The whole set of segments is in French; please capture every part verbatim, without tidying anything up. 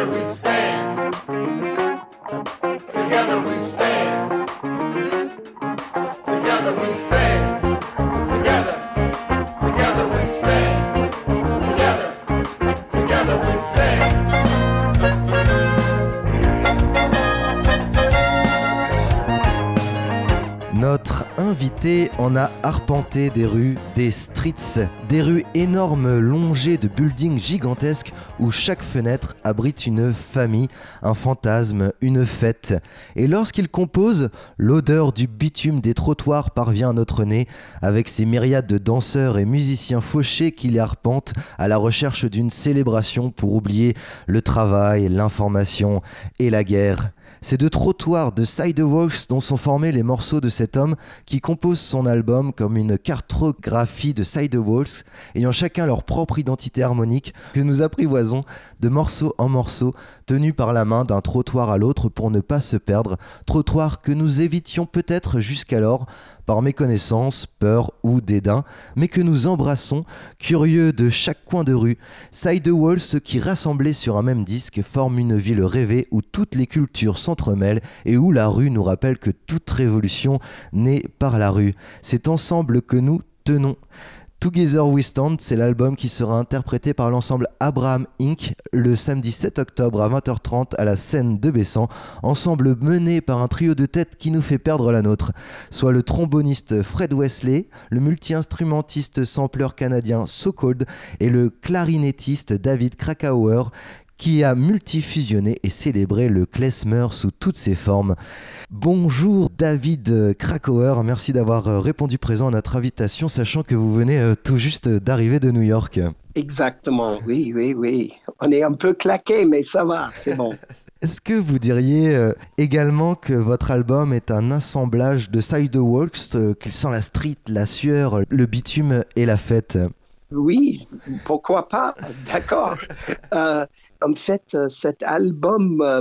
Together we stand. Together we stand. Together we stand. Together. Together we stand. Together. Together we stand. Notre invité en a arpenté des rues, des streets, des rues énormes longées de buildings gigantesques où chaque fenêtre abrite une famille, un fantasme, une fête. Et lorsqu'il compose, l'odeur du bitume des trottoirs parvient à notre nez avec ses myriades de danseurs et musiciens fauchés qui les arpentent à la recherche d'une célébration pour oublier le travail, l'information et la guerre. C'est de trottoirs, de sidewalks dont sont formés les morceaux de cet homme qui compose son album comme une cartographie de sidewalks ayant chacun leur propre identité harmonique que nous apprivoisons de morceau en morceau tenus par la main d'un trottoir à l'autre pour ne pas se perdre, trottoir que nous évitions peut-être jusqu'alors par méconnaissance, peur ou dédain, mais que nous embrassons, curieux de chaque coin de rue. Sidewalks qui, rassemblés sur un même disque, forment une ville rêvée où toutes les cultures s'entremêlent et où la rue nous rappelle que toute révolution naît par la rue. C'est ensemble que nous tenons. Together We Stand, c'est l'album qui sera interprété par l'ensemble Abraham incorporé le samedi sept octobre à vingt heures trente à la scène de Bessan, ensemble mené par un trio de têtes qui nous fait perdre la nôtre, soit le tromboniste Fred Wesley, le multi-instrumentiste sampleur canadien So Cold et le clarinettiste David Krakauer, qui a multifusionné et célébré le klezmer sous toutes ses formes. Bonjour David Krakauer, merci d'avoir répondu présent à notre invitation, sachant que vous venez tout juste d'arriver de New York. Exactement, oui, oui, oui. On est un peu claqué, mais ça va, c'est bon. Est-ce que vous diriez euh, également que votre album est un assemblage de sidewalks, euh, qu'il sent la street, la sueur, le bitume et la fête ? Oui, pourquoi pas, d'accord. Euh, en fait, cet album, euh,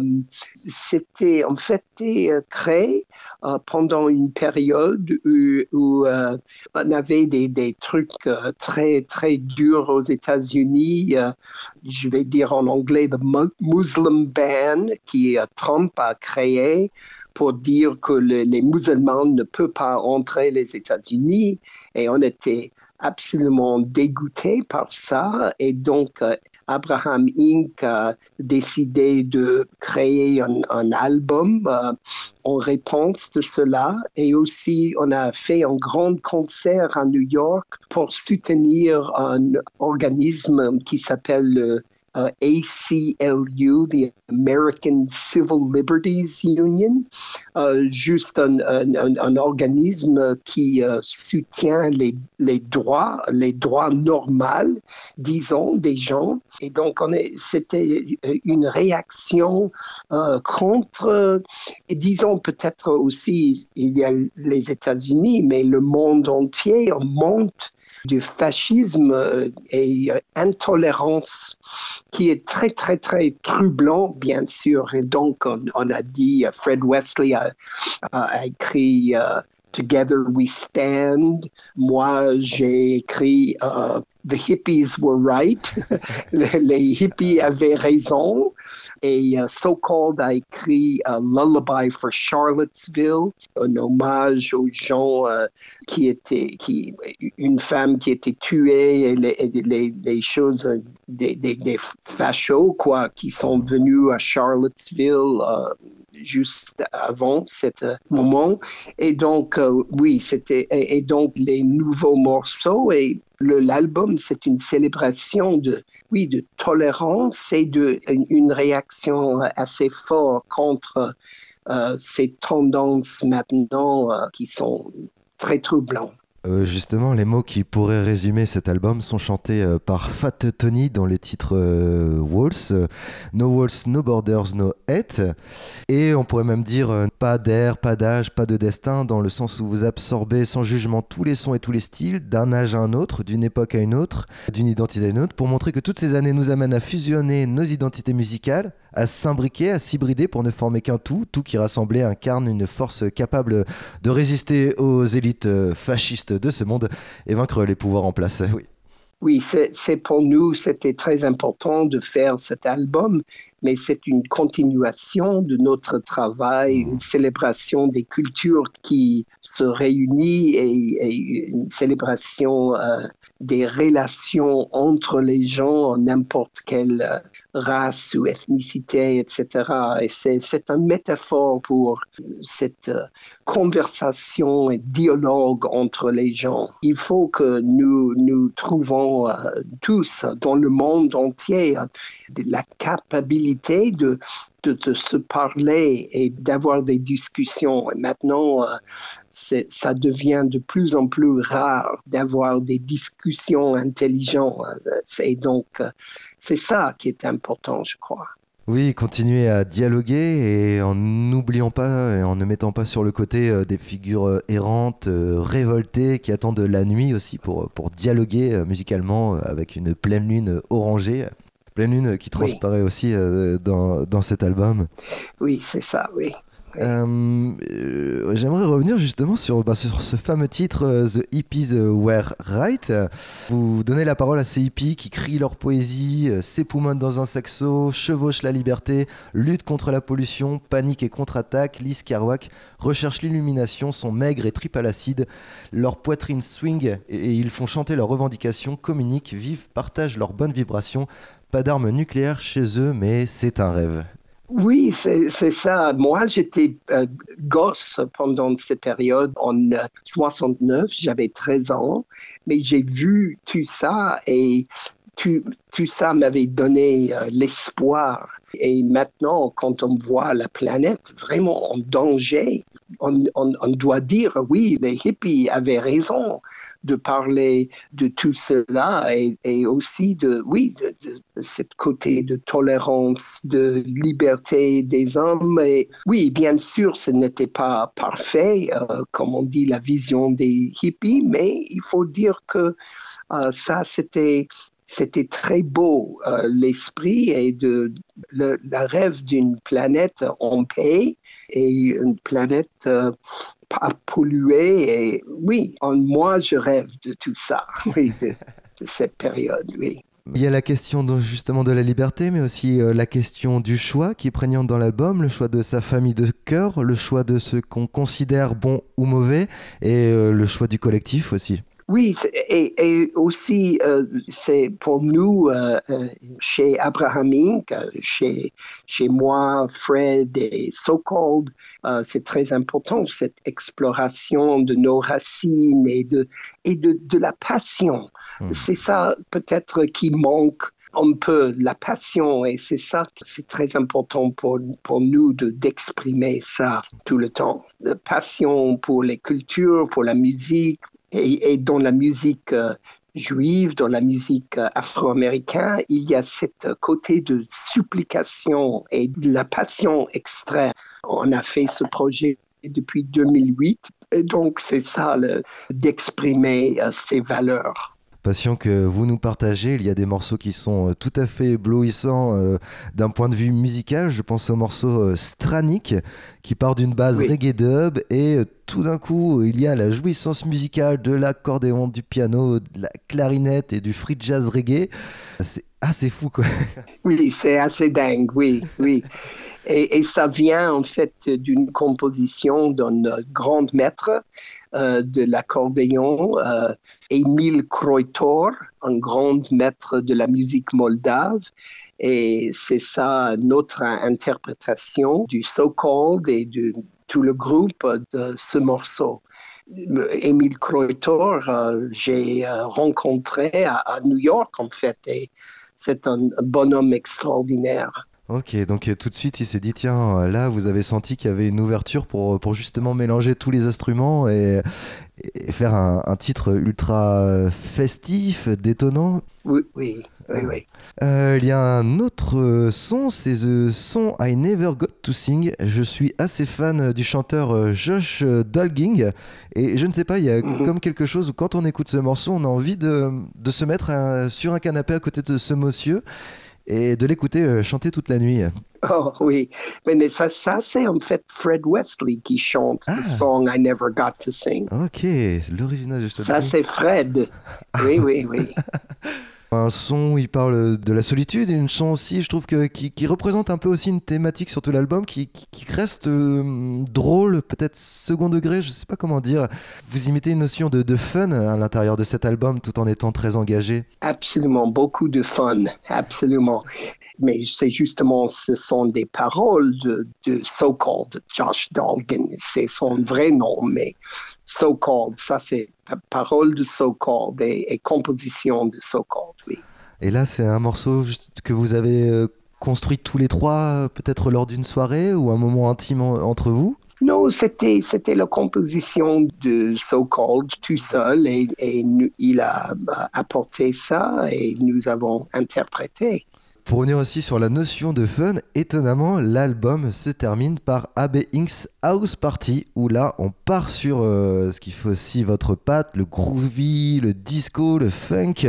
c'était en fait euh, créé euh, pendant une période où, où euh, on avait des, des trucs euh, très, très durs aux États-Unis. Euh, je vais dire en anglais, le Muslim ban, qui euh, Trump a créé pour dire que le, les musulmans ne peuvent pas entrer les États-Unis. Et on était absolument dégoûté par ça, et donc euh, Abraham incorporé a décidé de créer un, un album euh, en réponse de cela, et aussi on a fait un grand concert à New York pour soutenir un organisme qui s'appelle le Uh, A C L U, the American Civil Liberties Union, uh, juste un, un, un, un organisme qui uh, soutient les, les droits, les droits normaux, disons, des gens. Et donc, on est, c'était une réaction uh, contre, et disons peut-être aussi, il y a les États-Unis, mais le monde entier monte du fascisme et intolérance qui est très, très, très troublant, bien sûr. Et donc, on, on a dit, Fred Wesley a, a écrit uh, Together We Stand. Moi, j'ai écrit uh, The hippies were right. Les hippies avaient raison. Et uh, So Called a écrit uh, Lullaby for Charlottesville, un hommage aux gens uh, qui étaient, qui, une femme qui était tuée et les, les, les choses, uh, des, des, des fachos, quoi, qui sont venus à Charlottesville uh, juste avant ce uh, moment. Et donc, uh, oui, c'était, et, et donc les nouveaux morceaux et Le, l'album, c'est une célébration de, oui, de tolérance et de, une, une réaction assez forte contre euh, ces tendances maintenant euh, qui sont très troublantes. Euh, justement, les mots qui pourraient résumer cet album sont chantés euh, par Fat Tony dans les titres euh, Walls, euh, No Walls, No Borders, No Hate. Et on pourrait même dire euh, pas d'air, pas d'âge, pas de destin, dans le sens où vous absorbez sans jugement tous les sons et tous les styles, d'un âge à un autre, d'une époque à une autre, d'une identité à une autre, pour montrer que toutes ces années nous amènent à fusionner nos identités musicales, à s'imbriquer, à s'hybrider pour ne former qu'un tout, tout qui rassemblé incarne une force capable de résister aux élites fascistes de ce monde et vaincre les pouvoirs en place. Oui. Oui, c'est, c'est pour nous, c'était très important de faire cet album, mais c'est une continuation de notre travail, une célébration des cultures qui se réunissent et, et une célébration euh, des relations entre les gens en n'importe quelle euh, race ou ethnicité, et cetera. Et c'est, c'est une métaphore pour cette euh, conversation et dialogue entre les gens. Il faut que nous nous trouvons euh, tous dans le monde entier euh, la capacité de, de, de se parler et d'avoir des discussions. Et maintenant, euh, c'est, ça devient de plus en plus rare d'avoir des discussions intelligentes. Et donc, euh, c'est ça qui est important, je crois. Oui, continuer à dialoguer et en n'oubliant pas et en ne mettant pas sur le côté euh, des figures euh, errantes, euh, révoltées, qui attendent la nuit aussi pour, pour dialoguer euh, musicalement euh, avec une pleine lune orangée. Pleine lune qui transparaît oui. aussi euh, dans, dans cet album. Oui, c'est ça, oui. Euh, euh, j'aimerais revenir justement sur, bah, sur ce fameux titre euh, The Hippies Were Right. Vous donnez la parole à ces hippies qui crient leur poésie, euh, s'époumonnent dans un saxo, chevauchent la liberté, luttent contre la pollution, panique et contre-attaque. Liz Kerouac recherche l'illumination, sont maigres et tripes à l'acide. Leur poitrine swing et, et ils font chanter leurs revendications, communiquent, vivent, partagent leurs bonnes vibrations. Pas d'armes nucléaires chez eux, mais c'est un rêve. Oui, c'est, c'est ça. Moi, j'étais euh, gosse pendant cette période. En euh, soixante-neuf, j'avais treize ans, mais j'ai vu tout ça et tout, tout ça m'avait donné euh, l'espoir. Et maintenant, quand on voit la planète vraiment en danger, on, on, on doit dire, oui, les hippies avaient raison de parler de tout cela et, et aussi de, oui, de, de, de ce côté de tolérance, de liberté des hommes. Et oui, bien sûr, ce n'était pas parfait, euh, comme on dit, la vision des hippies, mais il faut dire que euh, ça, c'était... C'était très beau, euh, l'esprit et de, le, le rêve d'une planète en paix et une planète euh, pas polluée. Et oui, en moi, je rêve de tout ça, oui, de, de cette période, oui. Il y a la question donc, justement de la liberté, mais aussi euh, la question du choix qui est prégnante dans l'album, le choix de sa famille de cœur, le choix de ce qu'on considère bon ou mauvais, et euh, le choix du collectif aussi. Oui, et, et aussi, euh, c'est pour nous, euh, chez Abraham Incorporated, chez, chez moi, Fred et So Called, euh, c'est très important, cette exploration de nos racines et de, et de, de la passion. Mmh. C'est ça peut-être qui manque un peu, la passion, et c'est ça, c'est très important pour, pour nous de, d'exprimer ça tout le temps. La passion pour les cultures, pour la musique, Et, et dans la musique euh, juive, dans la musique euh, afro-américaine, il y a cet côté de supplication et de la passion extrême. On a fait ce projet depuis deux mille huit, et donc c'est ça, le, d'exprimer euh, ces valeurs. Passion que vous nous partagez. Il y a des morceaux qui sont euh, tout à fait éblouissants euh, d'un point de vue musical. Je pense au morceau euh, Stranic qui part d'une base oui. reggae dub et euh, tout d'un coup il y a la jouissance musicale de l'accordéon, du piano, de la clarinette et du free jazz reggae. C'est assez fou quoi. Oui, c'est assez dingue, oui, oui. Et, et ça vient en fait d'une composition d'un grand maître euh, de l'accordéon, euh, Emil Kreutor, un grand maître de la musique moldave. Et c'est ça notre interprétation du So Called et de tout le groupe de ce morceau. Emil Kreutor, euh, j'ai euh, rencontré à, à New York en fait, et c'est un bonhomme extraordinaire. Ok, donc euh, tout de suite il s'est dit tiens, euh, là vous avez senti qu'il y avait une ouverture pour, pour justement mélanger tous les instruments et, et faire un, un titre ultra festif, détonnant. Oui, oui, oui, oui. Euh, il y a un autre son, c'est The Song I Never Got to Sing. Je suis assez fan du chanteur Josh Dolging et je ne sais pas, il y a mm-hmm. comme quelque chose où quand on écoute ce morceau, on a envie de, de se mettre à, sur un canapé à côté de ce monsieur et de l'écouter euh, chanter toute la nuit. Oh oui, mais, mais ça, ça c'est en fait Fred Wesley qui chante Ah. le song I Never Got to Sing. Ok, c'est l'original de Ça c'est Fred. Oui, oui, oui. Un son, il parle de la solitude, et une chanson aussi, je trouve, que, qui, qui représente un peu aussi une thématique sur tout l'album, qui, qui, qui reste euh, drôle, peut-être second degré, je sais pas comment dire. Vous y mettez une notion de, de fun à l'intérieur de cet album, tout en étant très engagé. Absolument, beaucoup de fun, absolument. Mais c'est justement, ce sont des paroles de, de So-Called, de Josh Dolgan. C'est son vrai nom, mais So-Called, ça c'est paroles de So-Called et, et composition de So-Called, oui. Et là, c'est un morceau juste que vous avez euh, construit tous les trois, euh, peut-être lors d'une soirée ou un moment intime en- entre vous. Non, c'était, c'était la composition de So-Called tout seul et, et nous- il a euh, apporté ça et nous avons interprété. Pour revenir aussi sur la notion de fun, étonnamment, l'album se termine par A B Inc House Party, où là, on part sur euh, ce qui fait aussi votre patte, le groovy, le disco, le funk,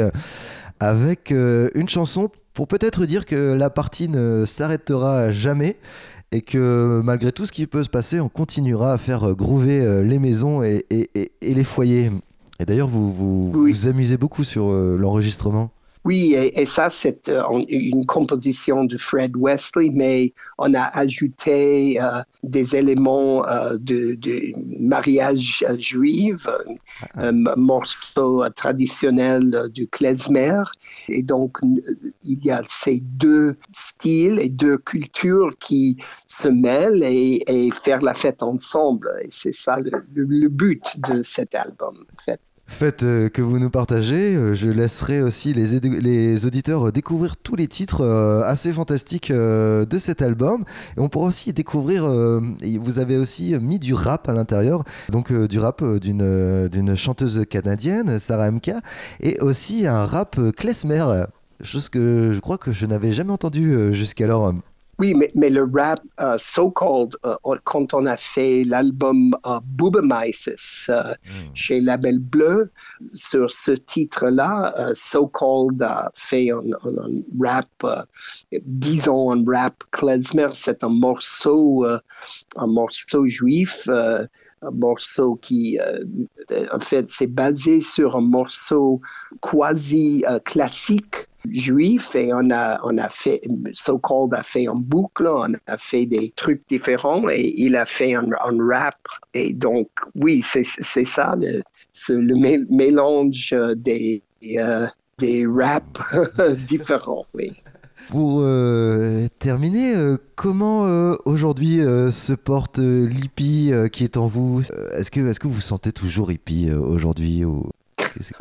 avec euh, une chanson pour peut-être dire que la partie ne s'arrêtera jamais et que malgré tout ce qui peut se passer, on continuera à faire euh, groover euh, les maisons et, et- et- et les foyers. Et d'ailleurs, vous vous, Oui. vous amusez beaucoup sur euh, l'enregistrement. Oui, et, et ça, c'est euh, une composition de Fred Wesley, mais on a ajouté euh, des éléments euh, de, de mariage euh, juif, un morceau euh, traditionnel euh, du klezmer. Et donc, n- il y a ces deux styles et deux cultures qui se mêlent et, et faire la fête ensemble. Et c'est ça le, le- le but de cet album, en fait. Faites euh, que vous nous partagez. Euh, je laisserai aussi les, éd- les auditeurs euh, découvrir tous les titres euh, assez fantastiques euh, de cet album. Et on pourra aussi découvrir, euh, et vous avez aussi mis du rap à l'intérieur, donc euh, du rap euh, d'une, euh, d'une chanteuse canadienne, Sarah M K, et aussi un rap euh, klezmer, chose que je crois que je n'avais jamais entendu euh, jusqu'alors. Oui, mais, mais le rap euh, so-called, euh, quand on a fait l'album euh, Boobamisis euh, chez Label Bleu, sur ce titre-là, euh, so-called a fait un, un- un rap, euh, disons un rap klezmer, c'est un morceau, euh, un morceau juif, euh, un morceau qui, euh, en fait, c'est basé sur un morceau quasi euh, classique juif et on a, on a fait, So-Called a fait en boucle, on a fait des trucs différents et il a fait un, un rap. Et donc, oui, c'est, c'est ça, le, c'est le mé- mélange des, euh, des raps différents, oui. Pour euh, terminer, euh, comment euh, aujourd'hui euh, se porte euh, l'hippie euh, qui est en vous? Euh, Est-ce que, est-ce que vous vous sentez toujours hippie euh, aujourd'hui ou... C'est-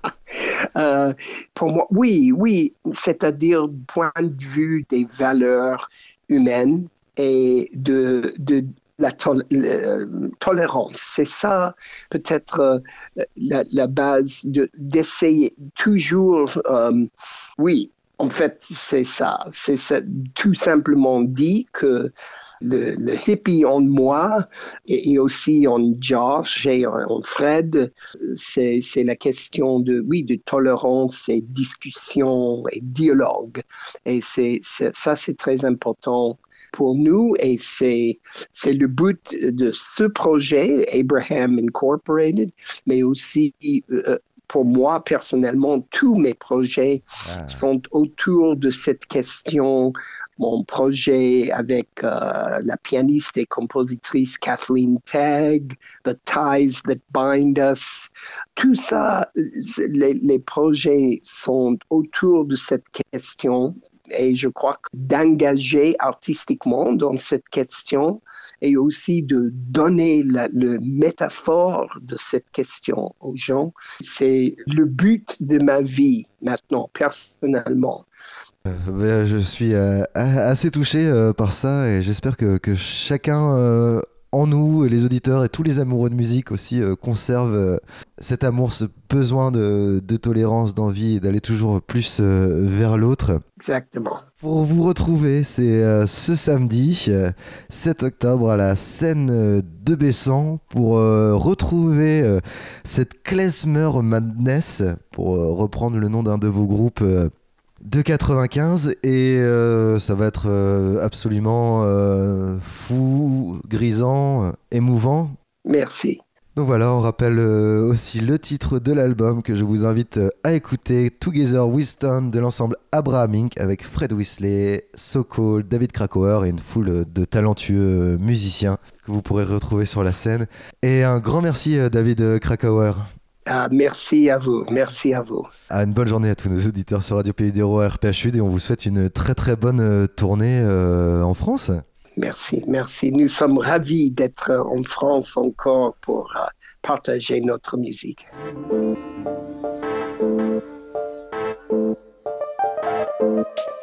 Euh, pour moi, oui, oui, c'est-à-dire du point de vue des valeurs humaines et de, de la tol- euh, tolérance. C'est ça peut-être euh, la, la base de, d'essayer toujours, euh, oui, en fait, c'est ça. C'est ça, tout simplement dit que le, le hippie en moi et, et aussi en Josh et en, en Fred, c'est, c'est la question de, oui, de tolérance et discussion et dialogue. Et c'est, c'est, ça, c'est très important pour nous et c'est, c'est le but de ce projet, Abraham Incorporated, mais aussi euh, pour moi, personnellement, tous mes projets Ah. sont autour de cette question. Mon projet avec euh, la pianiste et compositrice Kathleen Tagg, The Ties That Bind Us, tout ça, les, les projets sont autour de cette question. Et je crois que d'engager artistiquement dans cette question et aussi de donner la, le métaphore de cette question aux gens, c'est le but de ma vie maintenant, personnellement. Euh, ben, je suis euh, a- assez touché euh, par ça et j'espère que, que chacun euh, en nous, et les auditeurs et tous les amoureux de musique aussi, euh, conserve euh, cet amour, ce besoin de, de tolérance, d'envie et d'aller toujours plus euh, vers l'autre. Exactement. Pour vous retrouver, c'est euh, ce samedi, euh, sept octobre, à la scène euh, de Bessan, pour euh, retrouver euh, cette klezmer madness, pour euh, reprendre le nom d'un de vos groupes euh, de quatre-vingt-quinze et euh, ça va être euh, absolument euh, fou, grisant, euh, émouvant. Merci. Donc voilà, on rappelle euh, aussi le titre de l'album que je vous invite euh, à écouter, Together We Stand de l'ensemble Abraham Inc avec Fred Weasley, Sokol, David Krakauer et une foule de talentueux musiciens que vous pourrez retrouver sur la scène. Et un grand merci euh, David Krakauer. Ah, merci à vous, merci à vous. Ah, une bonne journée à tous nos auditeurs sur Radio Pays d'Hérault R P H U et on vous souhaite une très très bonne euh, tournée euh, en France. Merci, merci. Nous sommes ravis d'être en France encore pour uh, partager notre musique. Thank you.